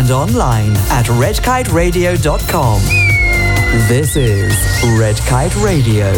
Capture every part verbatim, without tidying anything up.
and online at red kite radio dot com. This is Red Kite Radio.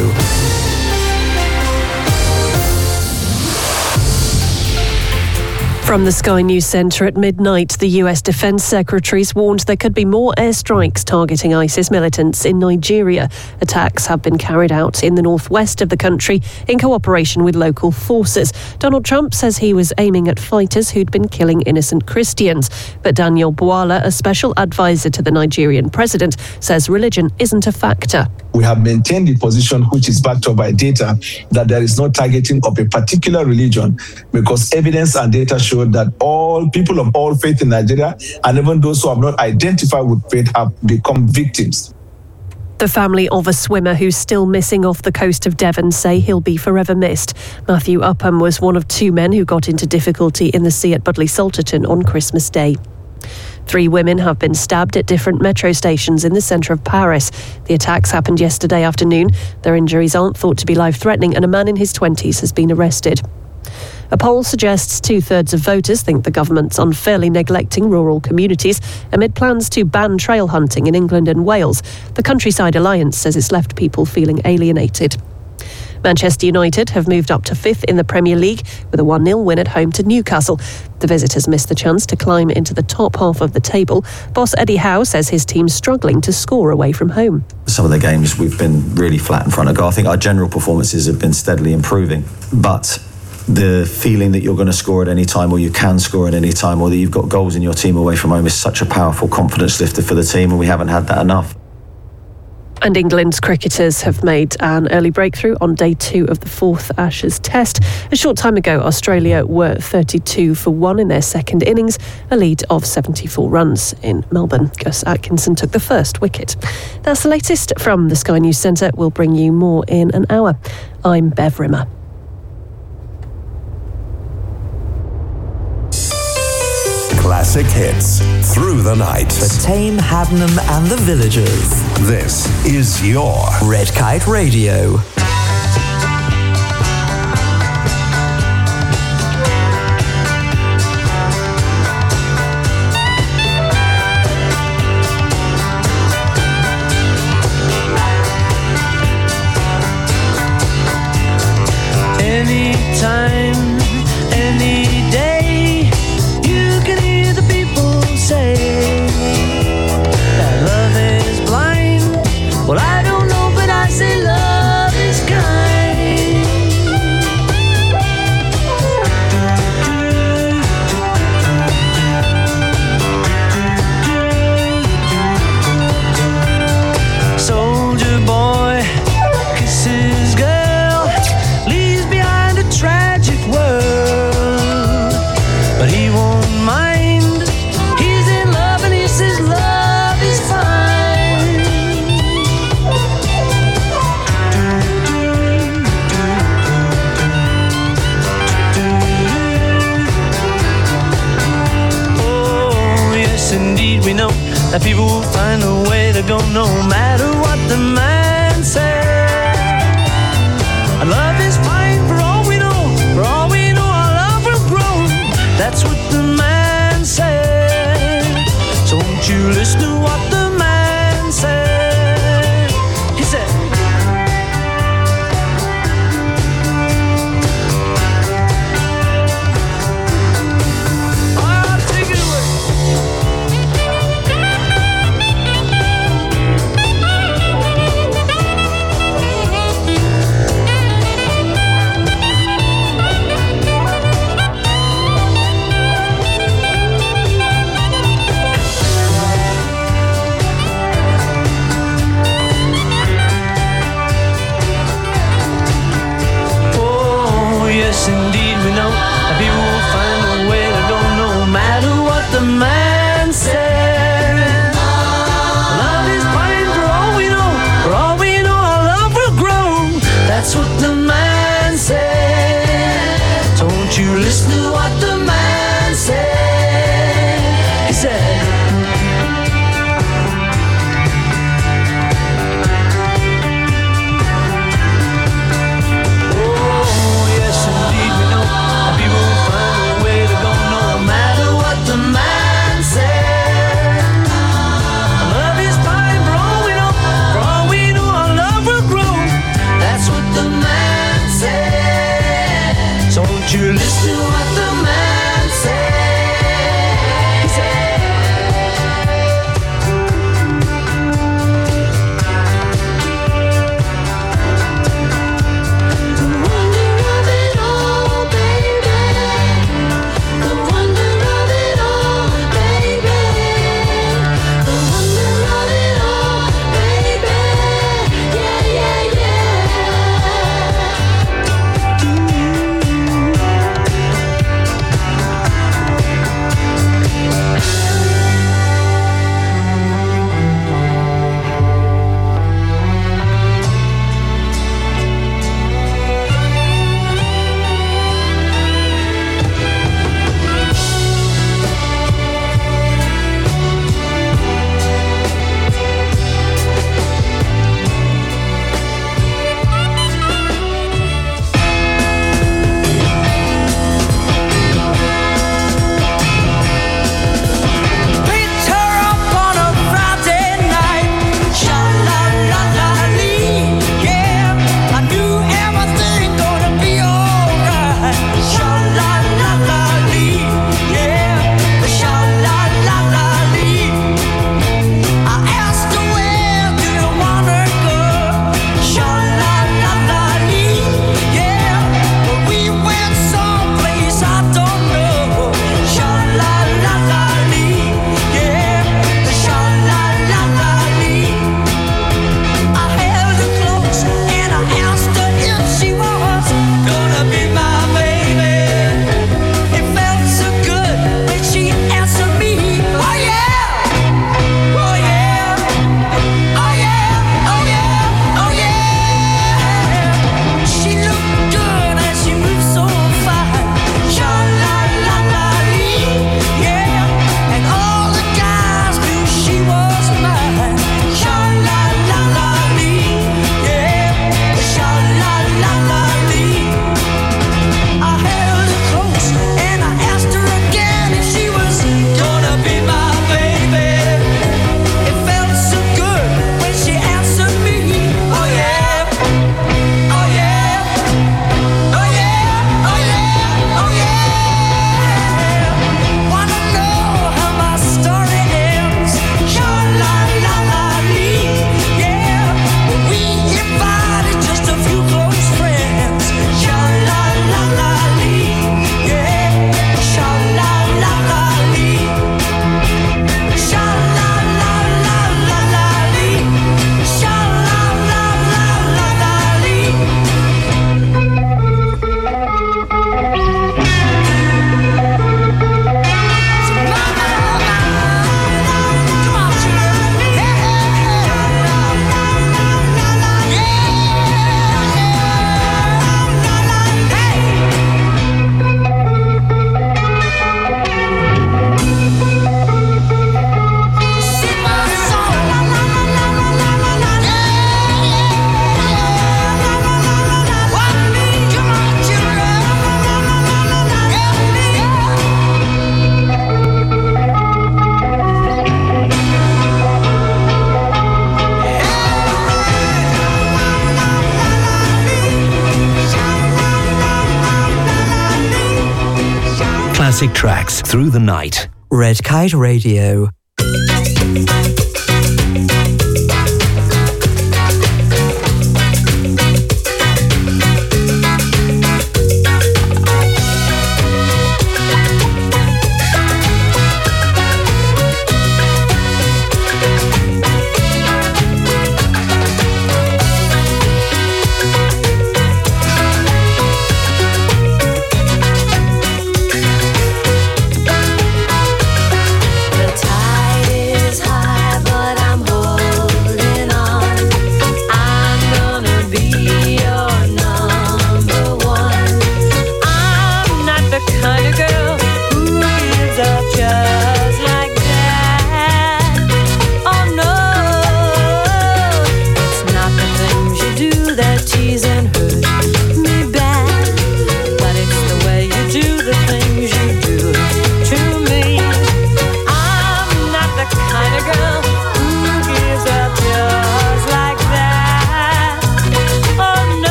From the Sky News Centre at midnight, the U S Defence Secretaries warned there could be more airstrikes targeting ISIS militants in Nigeria. Attacks have been carried out in the northwest of the country in cooperation with local forces. Donald Trump says he was aiming at fighters who'd been killing innocent Christians. But Daniel Bwala, a special advisor to the Nigerian president, says religion isn't a factor. We have maintained the position, which is backed up by data, that there is no targeting of a particular religion, because evidence and data show that all people of all faith in Nigeria, and even those who have not identified with faith, have become victims. The family of a swimmer who's still missing off the coast of Devon say he'll be forever missed. Matthew Upham was one of two men who got into difficulty in the sea at Budleigh Salterton on Christmas Day. Three women have been stabbed at different metro stations in the centre of Paris. The attacks happened yesterday afternoon. Their injuries aren't thought to be life-threatening, and a man in his twenties has been arrested. A poll suggests two-thirds of voters think the government's unfairly neglecting rural communities amid plans to ban trail hunting in England and Wales. The Countryside Alliance says it's left people feeling alienated. Manchester United have moved up to fifth in the Premier League with a one nil win at home to Newcastle. The visitors missed the chance to climb into the top half of the table. Boss Eddie Howe says his team's struggling to score away from home. Some of the games we've been really flat in front of goal. I think our general performances have been steadily improving, but the feeling that you're going to score at any time, or you can score at any time, or that you've got goals in your team away from home is such a powerful confidence lifter for the team, and we haven't had that enough. And England's cricketers have made an early breakthrough on day two of the fourth Ashes Test. A short time ago, Australia were thirty-two for one in their second innings, a lead of seventy-four runs in Melbourne. Gus Atkinson took the first wicket. That's the latest from the Sky News Centre. We'll bring you more in an hour. I'm Bev Rimmer. Classic hits through the night. For Tame, Haddenham and the Villagers. This is your Red Kite Radio. Anytime, any day, you can hear the people say that love is blind. Well, I don't know, but I say love is kind. Soldier boy kisses girl, leaves behind a tragic world, but he won't mind. He's in love and he says love is fine. Oh, yes, indeed, we know that people will find a way to go no matter what the man says. Our love is fine for all we know, for all we know our love will grow. That's what the man said. So won't you listen to what the man said? He said, oh, take it classic tracks through the night. Red Kite Radio. The tide is high.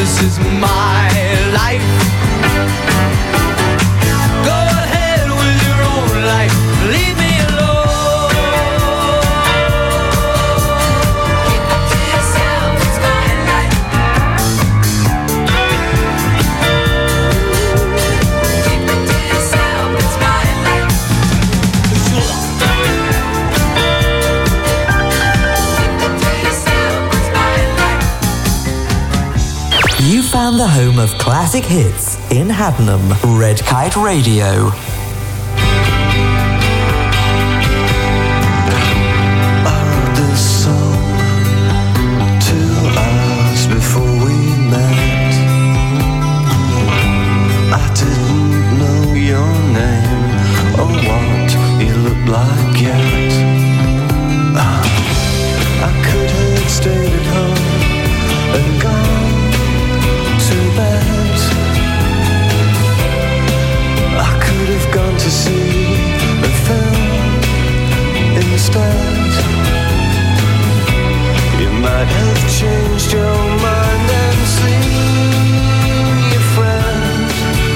this is my life. Go ahead with your own life, leave me alone. Keep it to yourself, it's my life. Keep it to yourself, it's my life. Keep it to yourself, it's my life. You found the home of classic hits in Haddenham. Red Kite Radio. I wrote this song two hours before we met. I didn't know your name or what you looked like yet. I could have stayed at home and gone to bed. I could have gone to see a film instead. You might have changed your mind and seen your friend.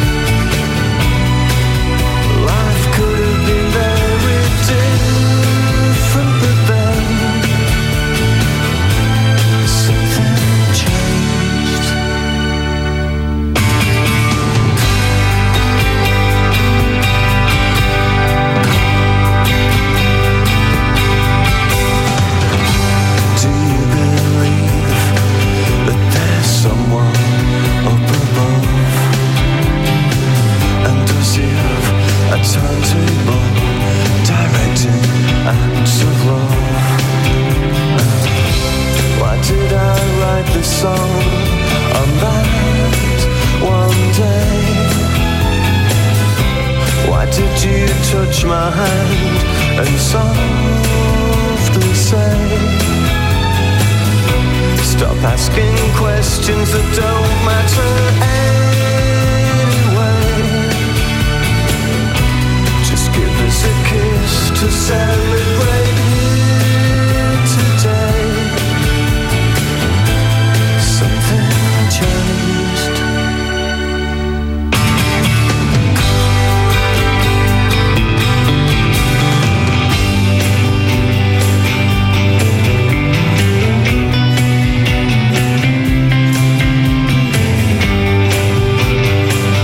Life could have been very different, but then something changed. Do you believe that there's someone up above? And does he have a timetable directing acts of love? Why did I write this song on that one day? Why did you touch my hand and softly say, stop asking questions that don't matter anyway. Just give us a kiss to celebrate here today. Something changed.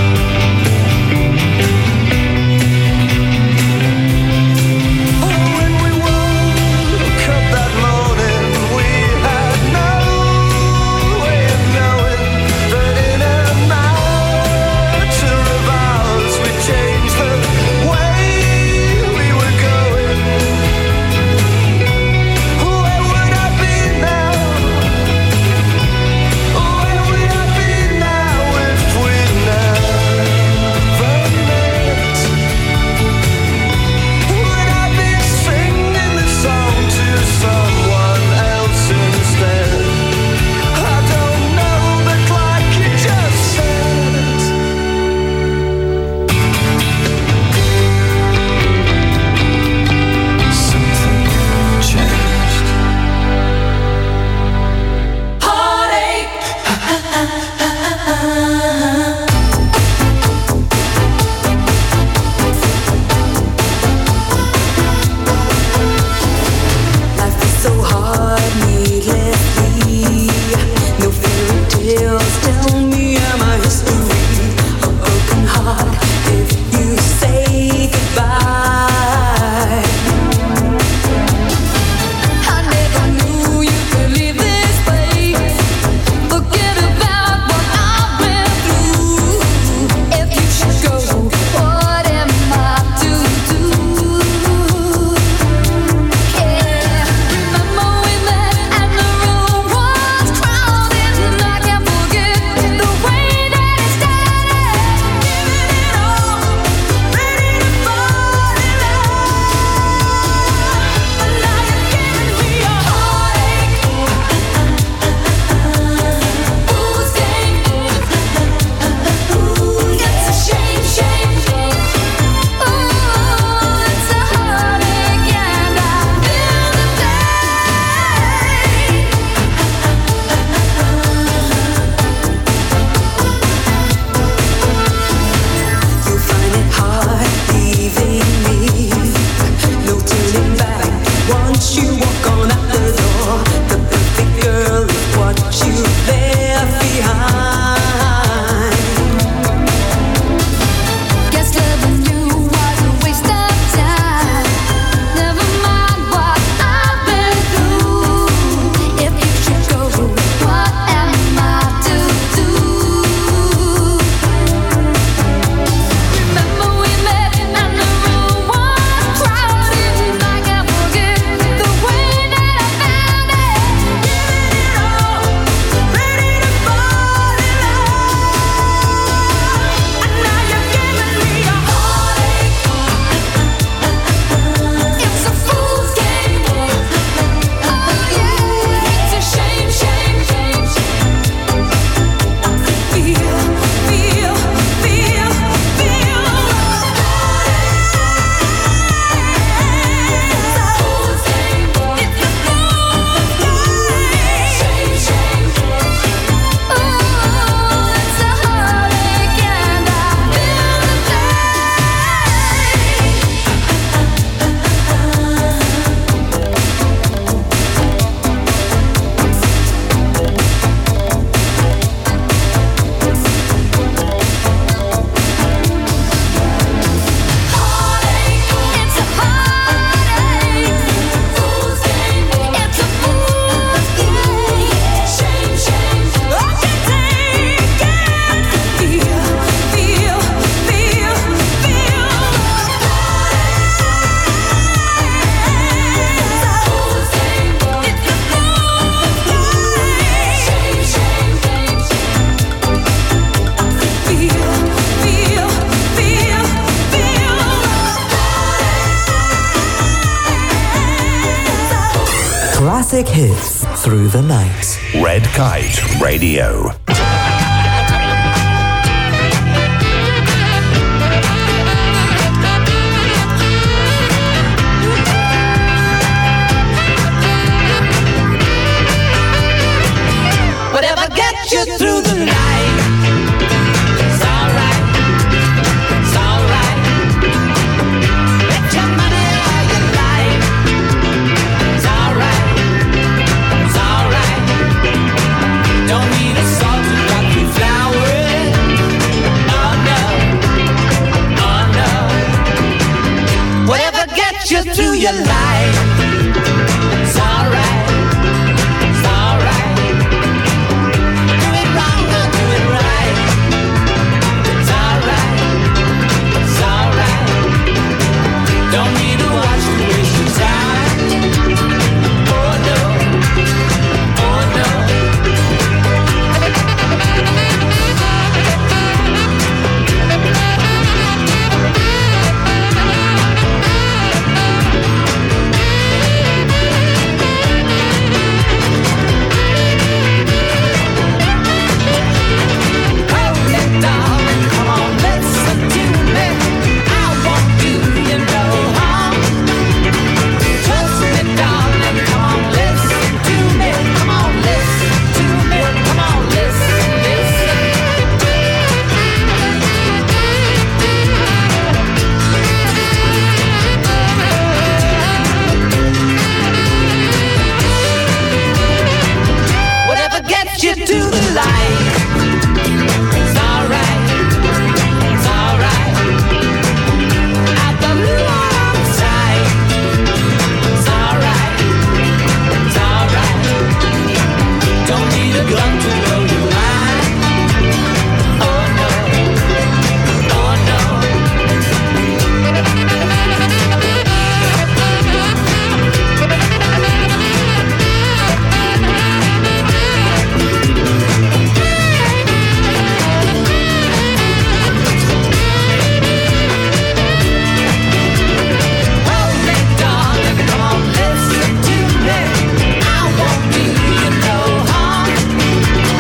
Oh, and Classic hits through the night. Red Kite Radio. Whatever gets you through the night, it's alright, it's alright. Bet your money all your life, it's alright, it's alright. Don't need a salt to rock you flowers, oh no, oh no. Whatever gets you through your life, it's alright, it's alright. Don't need to watch to waste your time. Oh no, oh no. Hold it, darling, come on, listen to me. I won't do you no harm. Trust me, darling, come on, listen to me. Come on, listen to me. Come on, listen, listen. Whatever gets you to the light, it's alright, it's alright. Out the blue outside, it's alright, it's alright. Don't need a gun to blow your mind. Oh no, oh no. Hold me, darling, come on, listen to me. I won't do you no harm.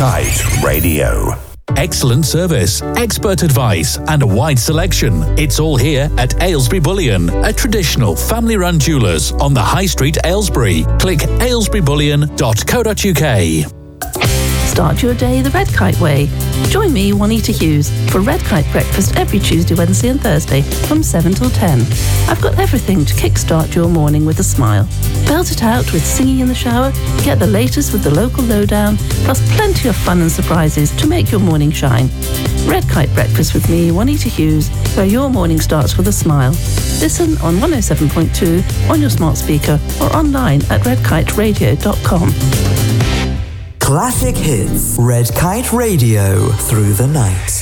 Kite Radio. Excellent service, expert advice, and a wide selection. It's all here at Aylesbury Bullion, a traditional family-run jewellers on the High Street, Aylesbury. Click aylesbury bullion dot co dot uk. Start your day the Red Kite way. Join me, Juanita Hughes, for Red Kite breakfast every Tuesday, Wednesday and Thursday from seven till ten. I've got everything to kickstart your morning with a smile. Belt it out with singing in the shower, get the latest with the local lowdown, plus plenty of fun and surprises to make your morning shine. Red Kite breakfast with me, Juanita Hughes, where your morning starts with a smile. Listen on one oh seven point two on your smart speaker or online at red kite radio dot com. Classic hits, Red Kite Radio, through the night.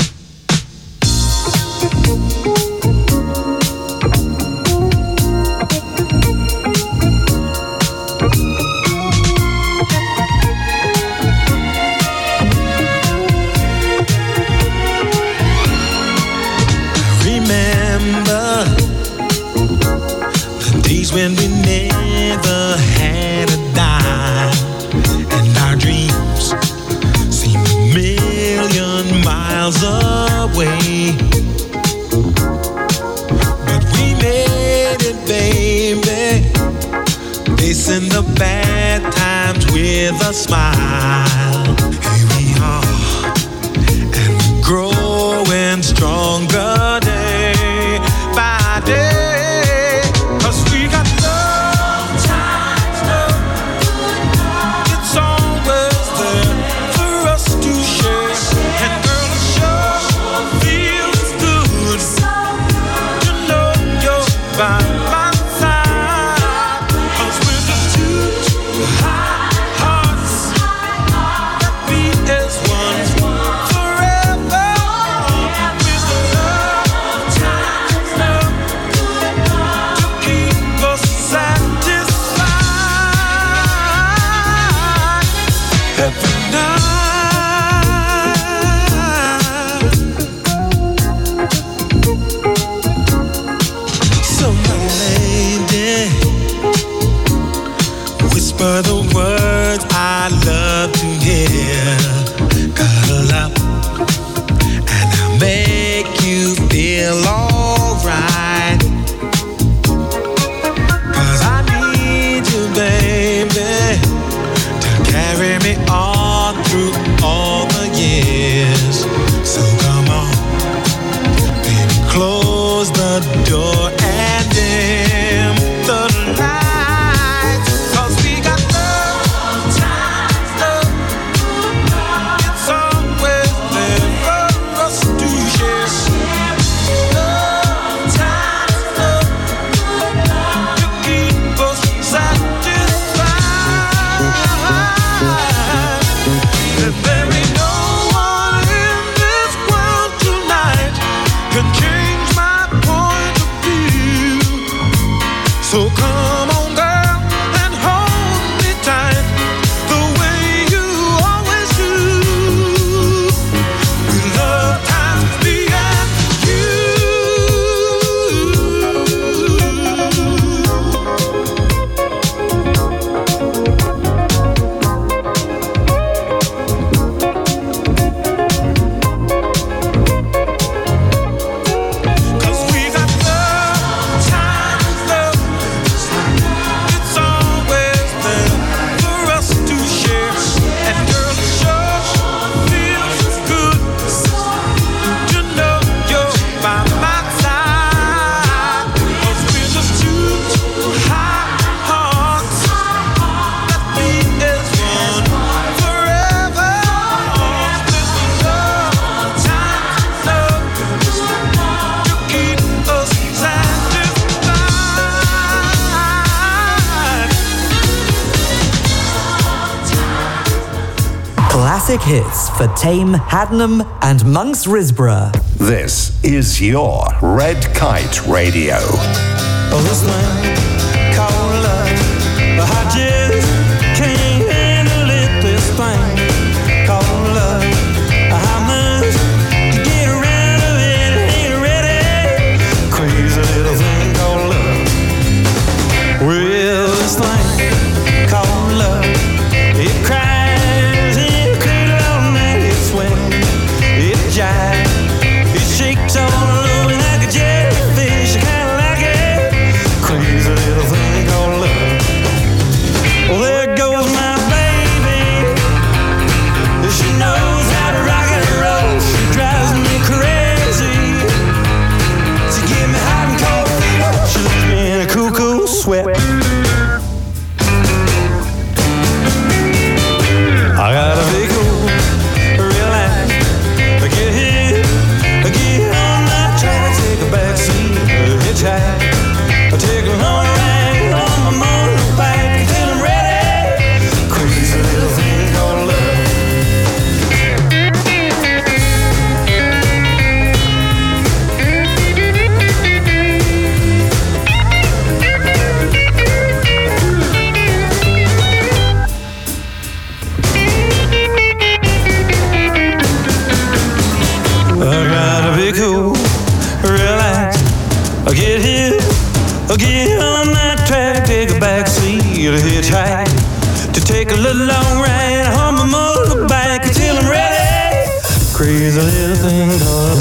Remember the days when we never had a dime. Our dreams seem a million miles away, but we made it, baby, facing the bad times with a smile. Here we are, and we're growing stronger day by day, 'cause we got love times, love. It's all by my side, 'cause we're just two hearts that beat as one forever. With the love times love to keep us satisfied every night. Whisper the words I love to hear. Cuddle up and I'll make you feel alright. 'Cause I need you, baby, to carry me on through all the years. So come on, baby, close the door and dim the light. So come on, girl, and hold me tight the way you always do. With love times me and Classic hits for Tame, Haddenham and Monks Risborough. This is your Red Kite Radio. Oh, this man called love, I just can't handle it, this thing called love. I must get rid of it, ain't ready. Crazy little thing called love. Well, this thing called love, it cries in a cradle Get on that track, take a back seat, a hitchhike, to take a little long ride, hum a motorbike until I'm ready. Crazy little thing called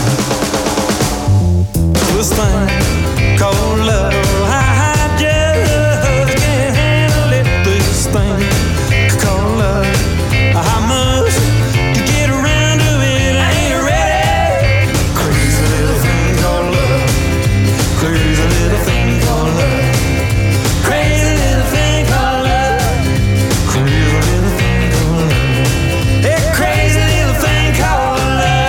love. This thing called love. I just can't handle it. This thing called love. I must to get around to it. I ain't ready. Crazy little thing called love. Crazy little thing called love. Crazy little thing called love. Crazy little thing called love. Hey, crazy little thing called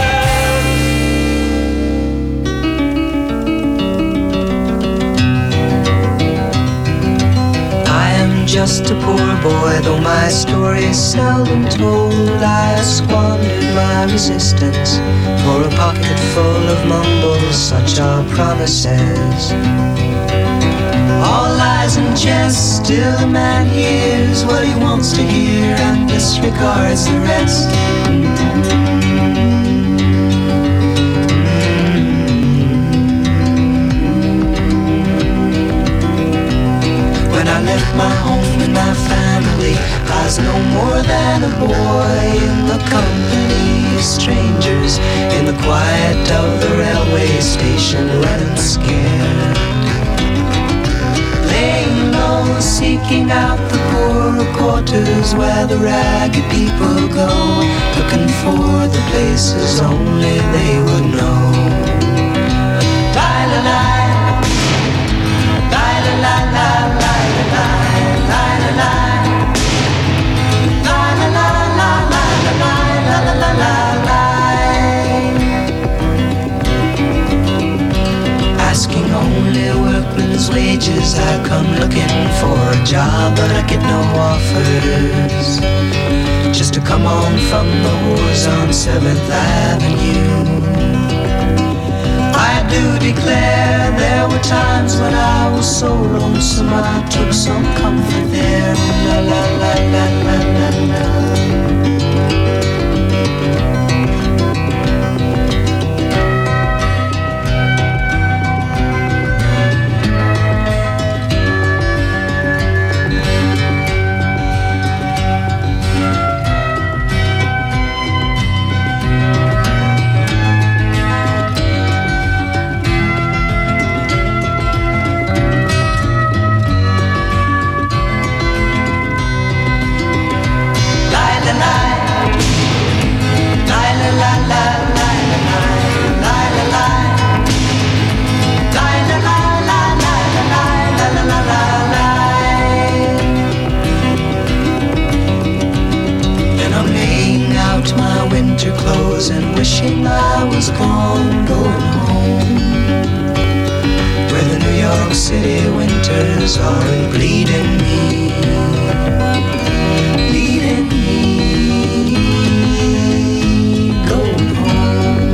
love. I am just a poor boy, though my story is seldom told. I have squandered my resistance for a pocket full of mumbles, such are promises. All lies and jest, still a man hears what he wants to hear and disregards the rest. When I left my home and my family, I was no more than a boy in the company of strangers, in the quiet of the railway station, running scared. Laying low, seeking out the poorer quarters where the ragged people go, looking for the places only they would know. La-la-la, la-la-la-la, la-la-la, la-la-la, la-la-la-la-la-la-la-la-la-la. Asking only workmen's wages, I come looking for a job, but I get no offers. Just to come on from the whores on seventh Avenue. I do declare there were times when I was so lonesome I took some comfort there. La la la la la la la. Clothes and wishing I was gone, going home, where the New York City winters are bleeding me, bleeding me, going home.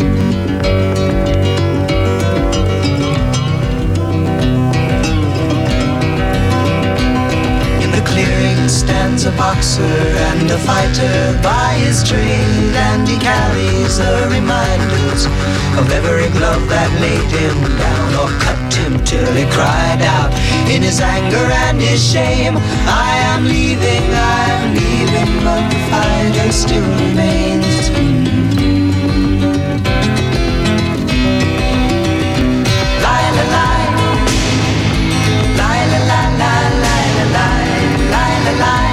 In the clearing stands a boxer and a fighter by his trade, and he carries the reminders of every glove that laid him down or cut him till he cried out in his anger and his shame, I am leaving, I am leaving, but the fighter still remains. Lie, lie, lie, lie, lie, lie, lie, lie, lie, lie, lie.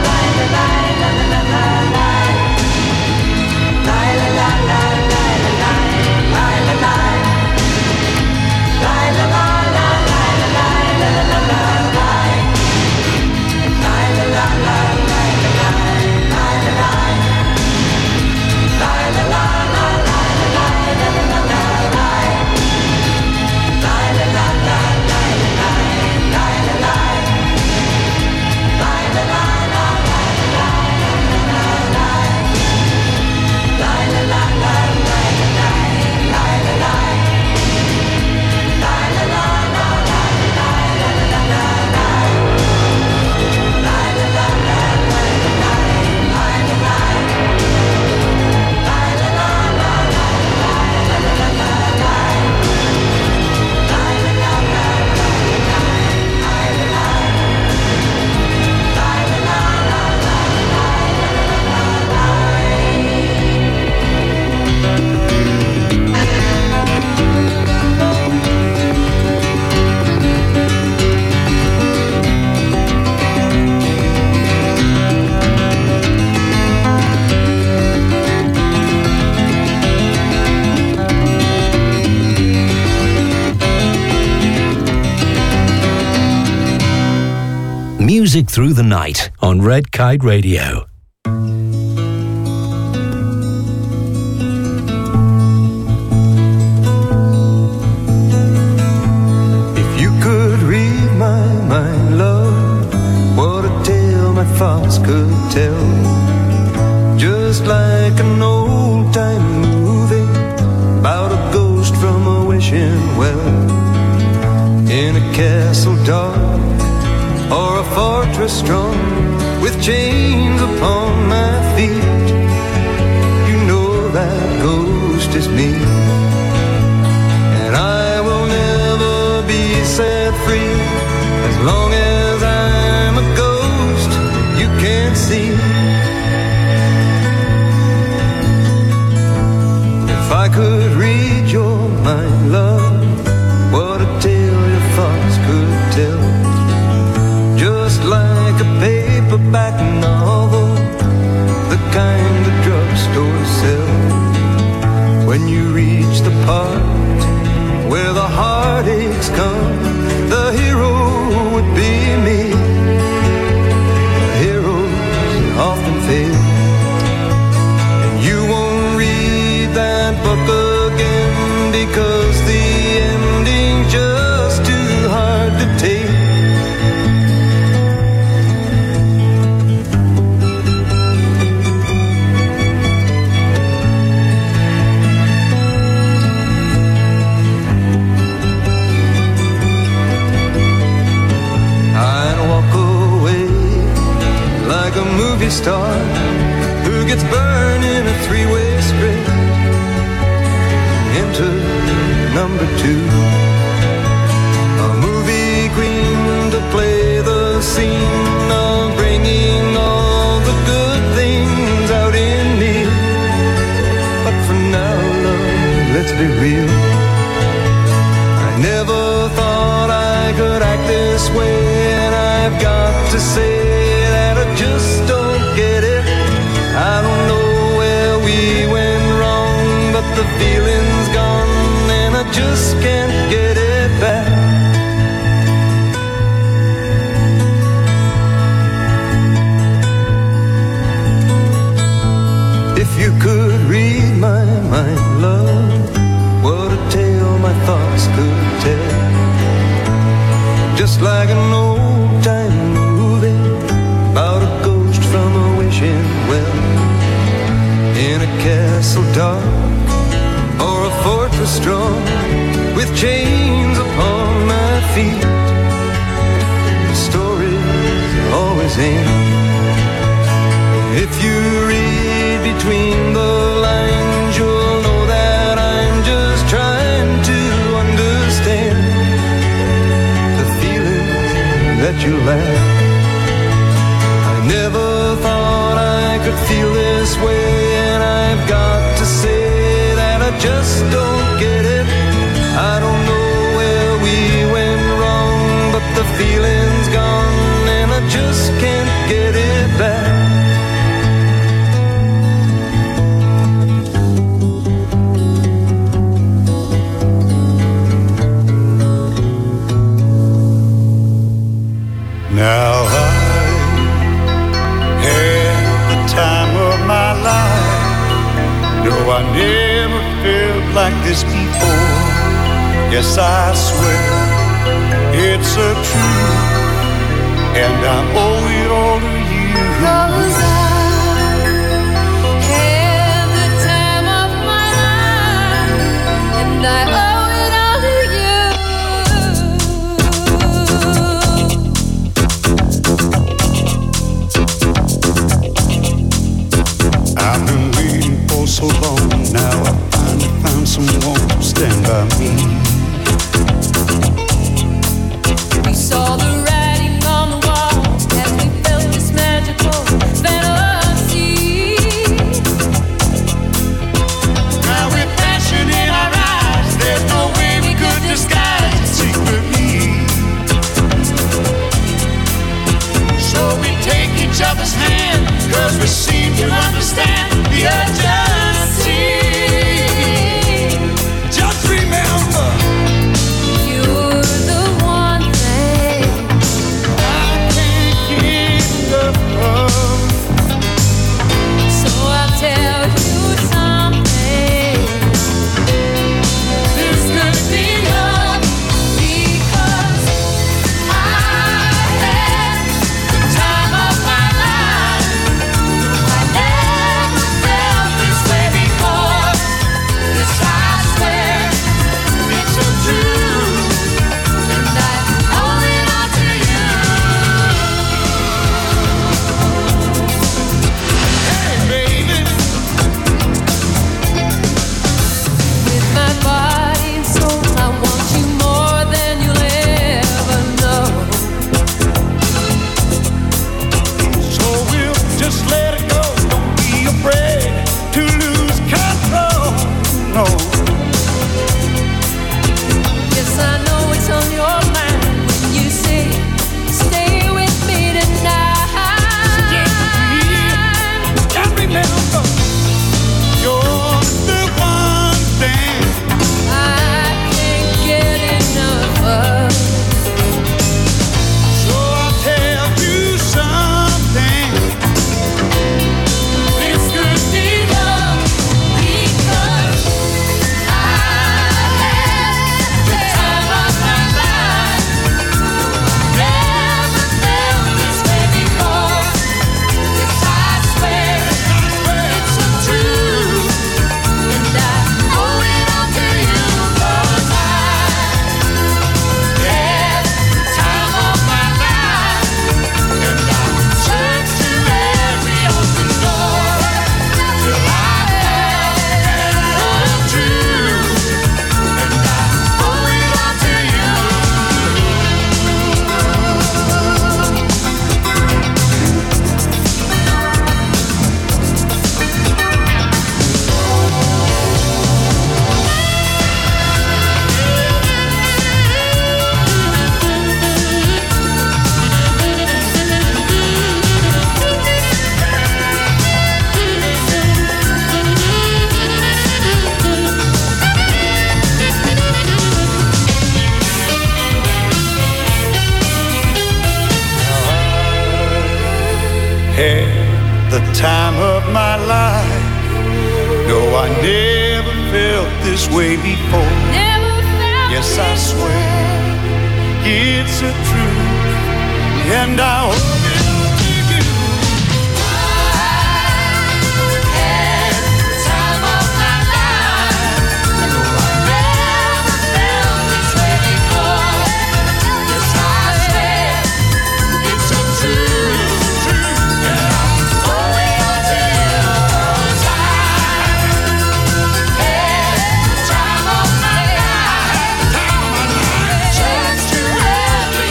La la la la la la Music through the night on Red Kite Radio. If you could read my mind, love, what a tale my thoughts could tell. Just like an old-time movie about a ghost from a wishing well, in a castle dark or a fortress strong with chains upon my feet. You know that ghost is me, and I will never be set free as long as I'm a ghost you can't see. If I could read your mind, love, what a tale your thoughts could tell. Just like a paperback novel, the kind the drugstore sells. When you reach the part where the heartaches come, the hero would be me. The heroes often fail, and you won't read that book again because the ending's just too hard to take. A movie star who gets burned in a three-way script. Enter number two, a movie queen to play the scene of bringing all the good things out in me. But for now, love, let's be real, I never thought I could act this way, and I've got to say I just don't get it. I don't know where we went wrong, but the feeling's gone and I just can't get it back. If you could read my mind, love, what a tale my thoughts could tell. Just like an old-time movie about a ghost from a wishing well, in a castle dark or a fortress strong with chains upon my feet. The stories always end. If you read between the lines, you'll know that I'm just trying to understand the feelings that you lack. Never thought I could feel this way, and I've got to say that I just don't get it. I don't know where we went wrong, but the feeling's gone and I just can't get it back. Now I time of my life, no, I never felt like this before. Yes, I swear it's a truth, and I owe it all to you. 'Cause I had the time of my life, and I owe it all to you. I've been waiting for so long, now I finally found someone to stand by me. We saw the writing on the wall as we felt this magical fantasy. Now with passion in our eyes, there's no way we could disguise it secretly. So we take each other's hand, 'cause we seem to understand the urgency. Just remember, you're the one thing I can't Had the time of my life. No, I never felt this way before. Never felt yes, I swear it's a truth, and I hope it'll take you. I had the time of my life. No, I never felt this way before. Yes, I swear it's a truth, and I'm throwing your tears. I had the time of my life. Chance to every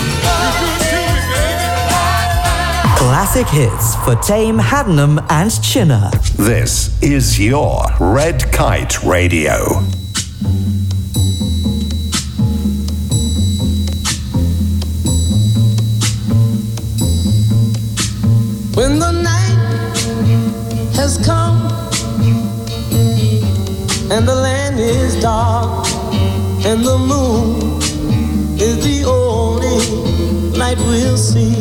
Classic hits for Tame, Haddenham and Chinner. This is your Red Kite Radio. When the night has come and the land is dark and the moon is the only light we'll see.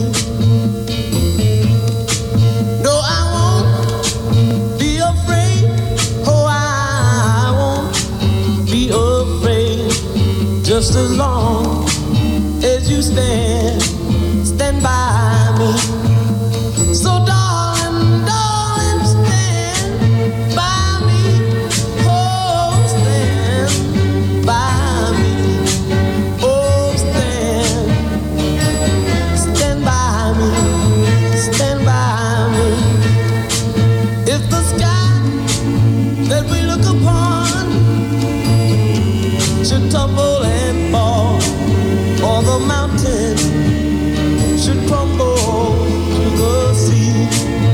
No, I won't be afraid. Oh, I won't be afraid. Just as long as you stand, stand by me. So darling, darling, stand by me. Oh, stand by me. Oh, stand, stand by me. Stand by me. If the sky that we look upon should tumble and fall, or the mountain should crumble to the sea,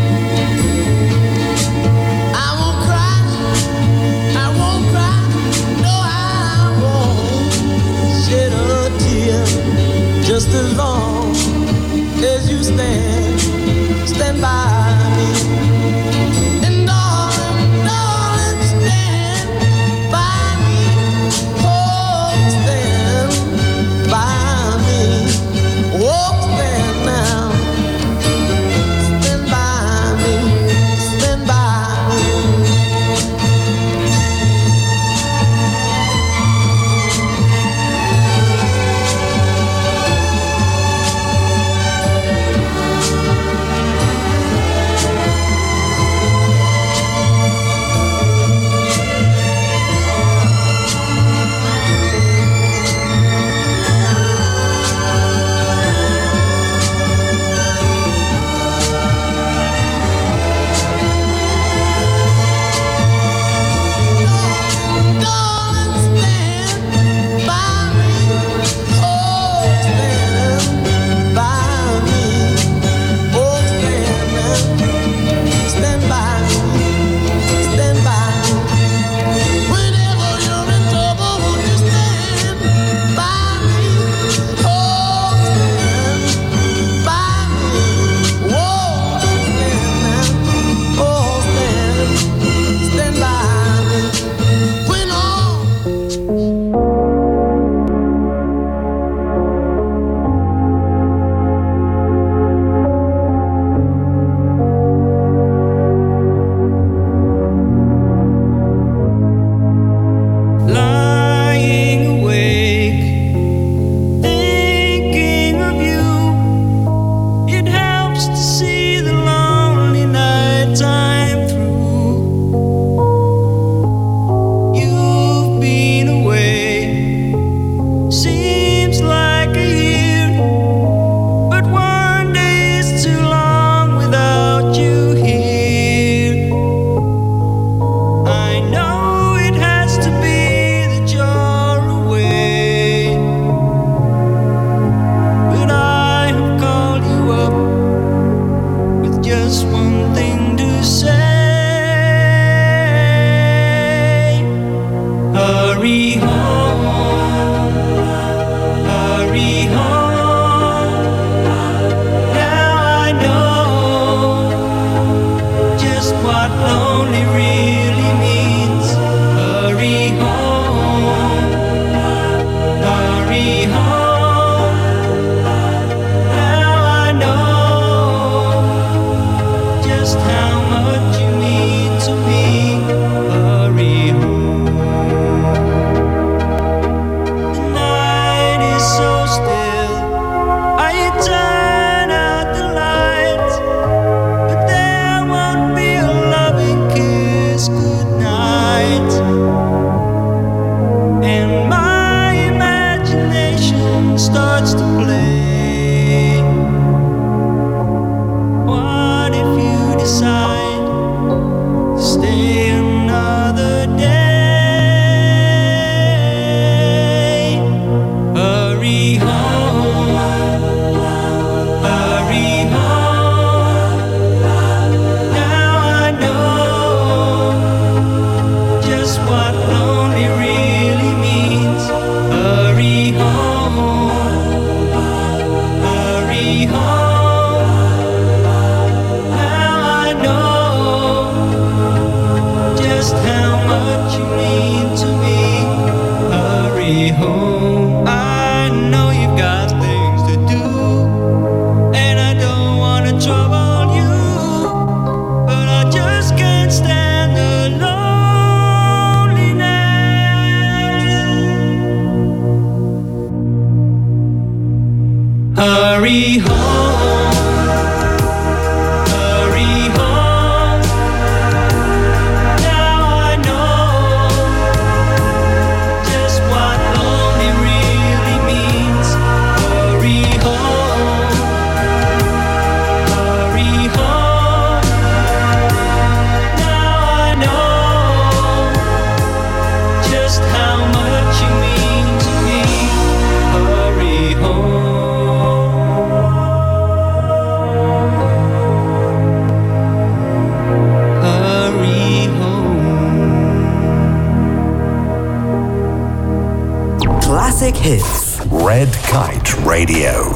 I won't cry, I won't cry, no, I won't shed a tear. Just as long as you stand, stand by me. And darling, darling, stand by me. Oh, stand by me. Oh, stand now. Stand by me. Stand by me. hits. Red Kite Radio.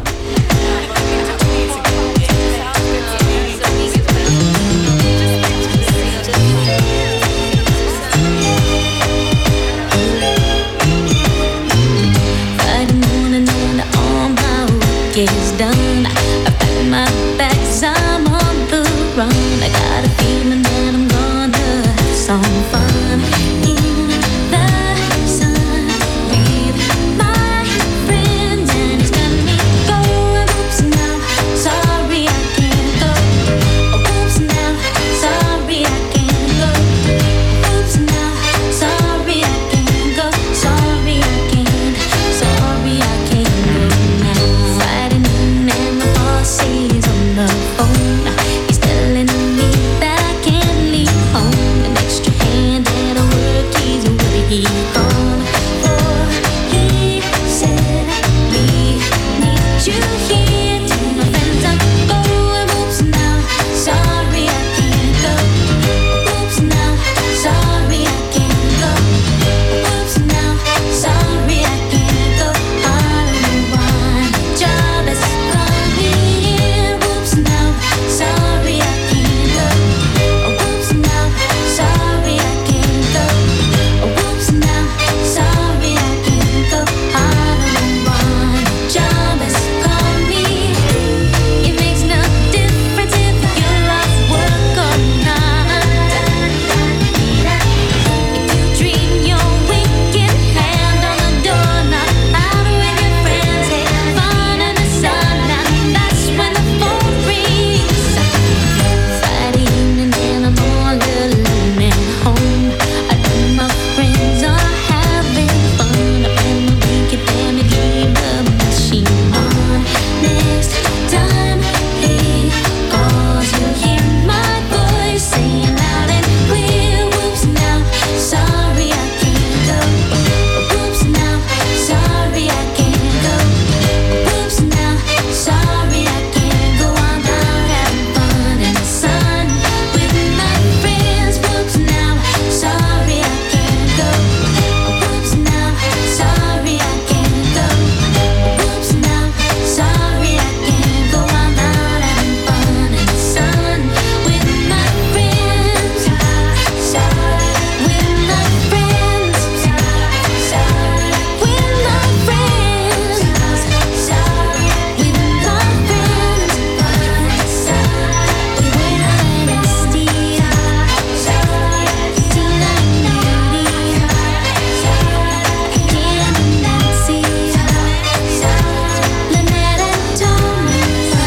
Friday morning and all my work is done. I pack my bags, I'm on the run. I got a feeling that I'm gonna have some fun in the sun with my friends, and it's got me going. Oops, now, sorry I can't go. Oops, now, sorry I can't go. Oops, now, sorry I can't go. Sorry I can't, sorry I can't go now. Friday noon and my boss is on the phone. He's telling me that I can't leave home. An extra hand at work is what he gone for. He said we need you here. Tell my friends I'm going. Oops, now, sorry I can't go. Oops, now, sorry I can't go. Oops, now, sorry I can't go. I don't want a job that's coming in. Oops, now, sorry I can't go. Oops, now, sorry I can't go. Oops, now, sorry I can't go. I don't want a job that's coming. It makes no difference if you're off work or not. If you dream your wicked hand on the doorknob, out with your friends, have fun in the sun. Now that's when the phone rings. Friday evening and I'm all alone at home. I know my friends are having fun. I plan my weekend and I leave the machine on. Next time he calls, you'll hear my voice saying loud and clear. Whoops, now, sorry I can't go. Whoops, now, sorry I can't go. Whoops, now, sorry I can't go. I'm out having fun in the sun with my friends. Whoops, now, sorry I can't go. Whoops, now, sorry I can't go. Whoops, now, sorry I can't go. I'm out having fun in the sun with my friends. Sorry, with my friends. Sorry, with my friends. Sorry, with my friends. We were nasty. Sorry, Tina Beauty. Kim and Nancy. Lynette and Tony.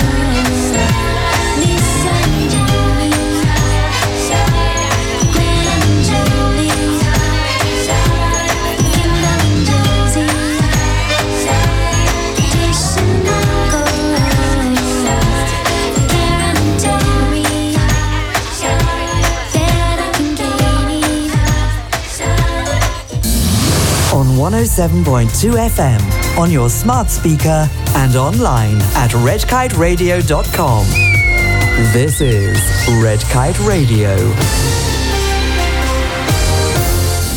Lisa and Julie. Glenn and Julie. Kendall and Josie. Jason and Cole. Karen and Terry. Derek and Katie. On one oh seven point two F M, on your smart speaker, and online at red kite radio dot com. This is Red Kite Radio.